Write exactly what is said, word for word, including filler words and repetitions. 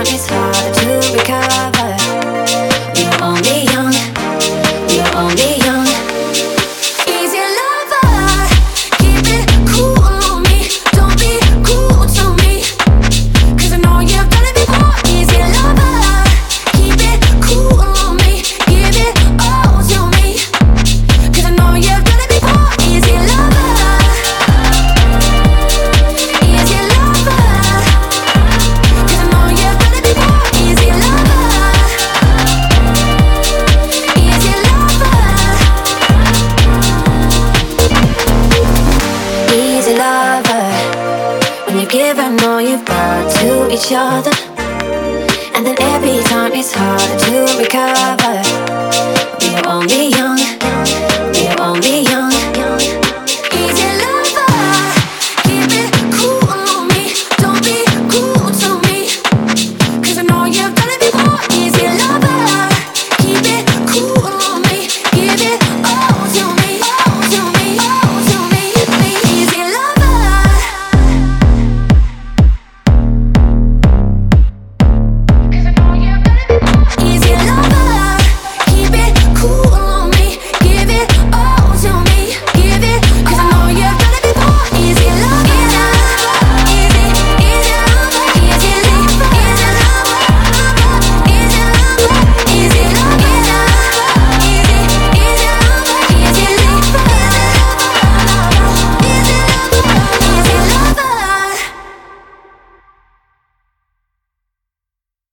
it's harder to recover. We were only young, we were only young. Easy lover, keep it cool on me. Don't be cool to me, 'cause I know you've done it before. Easy lover, keep it cool on me. Give it all to me, 'cause I know you've done it before. Easy lover, easy lover, 'cause I know you've done it before. Easy lover, easy lover, easy lover. When you give and all you've got to each other, and then every time it's harder to recover. We were only young.